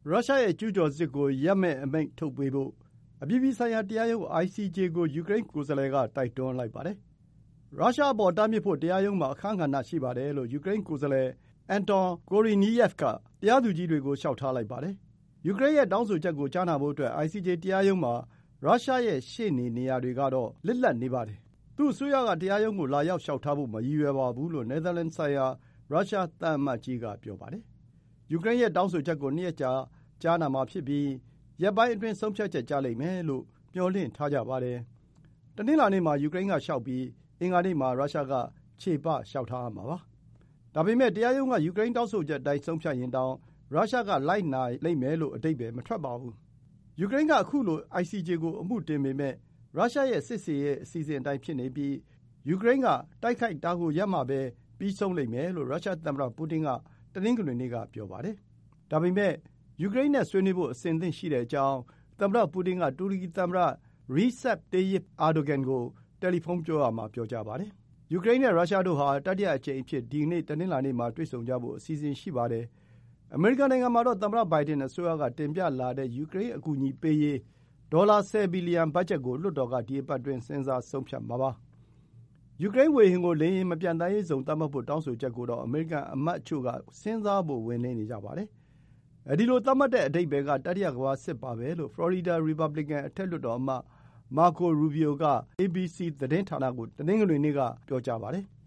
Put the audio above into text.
ရုရှားရဲ့ကျူးကျော်စစ်ကိုရပ်မယ့်အမိန့်ထုတ်ပေးဖို့အပြည်ပြည်ဆိုင်ရာတရားရုံး ICJ ကိုယူကရိန်းကိုယ်စားလှယ်ကတိုက်တွန်းလိုက်ပါတယ်။ရုရှားအပေါ်တားမြစ်ဖို့တရားရုံးမှာအခန်းကဏ္ဍရှိပါတယ်လို့ယူကရိန်းကိုယ်စားလှယ် Anton Koreniyev ကတရားသူကြီးတွေကိုလျှောက်ထားလိုက်ပါတယ်။ယူကရိန်းရဲ့တောင်းဆိုချက်ကိုကြားနာဖို့အတွက် ICJ တရားရုံးမှာရုရှားရဲ့ရှေ့နေနေရာတွေကတော့လစ်လပ်နေပါတယ်။သူ့အစိုးရကတရားရုံးကိုလာရောက်လျှောက်ထားဖို့မရည်ရွယ်ပါဘူးလို့နယ်သာလန်ဆိုင်ရာရုရှားသံအမတ်ကြီးကပြောပါတယ်။ယူကရိန်းရဲ့တောင်းဆိုချက်ကို2 ရက်ကြာကြားနာမှာဖြစ်ပြီးရက်ပိုင်းအတွင်းဆုံးဖြတ်ချက်ကြားလိမ့်မယ်လို့မျှော်လင့်ထားကြပါတယ်။တနင်္လာနေ့မှာယူကရိန်းကလျှောက်ပြီးအင်္ဂါနေ့မှာရုရှားကခြေပလျှောက်ထားရမှာပါ။ဒါပေမဲ့တရားရုံးကယူကရိန်းတောင်းဆိုချက်အတိုင်းဆုံးဖြတ်ရင်တောင်ရုရှားကလိုက်နာလိမ့်မယ်လို့အဓိပ္ပါယ်မထွက်ပါဘူး။ယူကရိန်းကအခုလို ICJ ကိုအမှုတင်ပေမဲ့ရုရှားရဲ့စစ်ဆင်ရေးအစီအစဉ်အတိုင်းဖြစ်နေပြီးယူကရိန်းကတိုက်ခိုက်တာကိုရပ်မှပဲပြီးဆုံးလိမ့်မယ်လို့ရုရှားသမ္မတပူတင်ကတနင်္ဂနွေနေ့ကပြောပါတယ်။ဒါပေမဲ့ယူကရိန်းနဲ့ဆွေးနွေးဖို့အဆင်သင့်ရှိတဲ့အကြောင်းသမ္မတပူတင်ကတူရကီသမ္မတ Recep Tayyip Erdogan ကိုတယ်လီဖုန်းပြောရာမှာပြောကြားပါတယ်။ယူကရိန်းနဲ့ရုရှားတို့ဟာတတိယအကြိမ်အဖြစ်ဒီနေ့တနင်္လာနေ့မှာတွေ့ဆုံကြဖို့အစီအစဉ်ရှိပါတယ်။အမေရိကန်နိုင်ငံမှာတော့သမ္မတဘိုင်ဒန်အစိုးရကတင်ပြလာတဲ့ယူကရိန်းအကူအညီပေးရေးဒေါ်လာ10 ဘီလီယံဘတ်ဂျက်ကိုလွှတ်တော်ကဒီအပတ်အတွင်းစဉ်းစားဆုံးဖြတ်မှာပါ။ယူကရိန်းဝေဟင်ကိုလေယာဉ်မပျံသန်းရေးဇုံသတ်မှတ်ဖို့တောင်းဆိုချက်ကိုတော့အမေရိကန်အမတ်အချို့ကစဉ်းစားဖို့ဝန်လေးနေကြပါတယ်။အဲဒီလိုသတ်မှတ်တဲ့အဓိပ္ပါယ်ကတတိယကမ္ဘာစစ်ပါပဲလို့ဖလော်ရီဒါရီပတ်ဘလီကန်အထက်လွှတ်တော်အမတ် Marco Rubio က ABC သတင်းဌာနကိုတနင်္ဂနွေနေ့ကပြောကြားပါတယ်။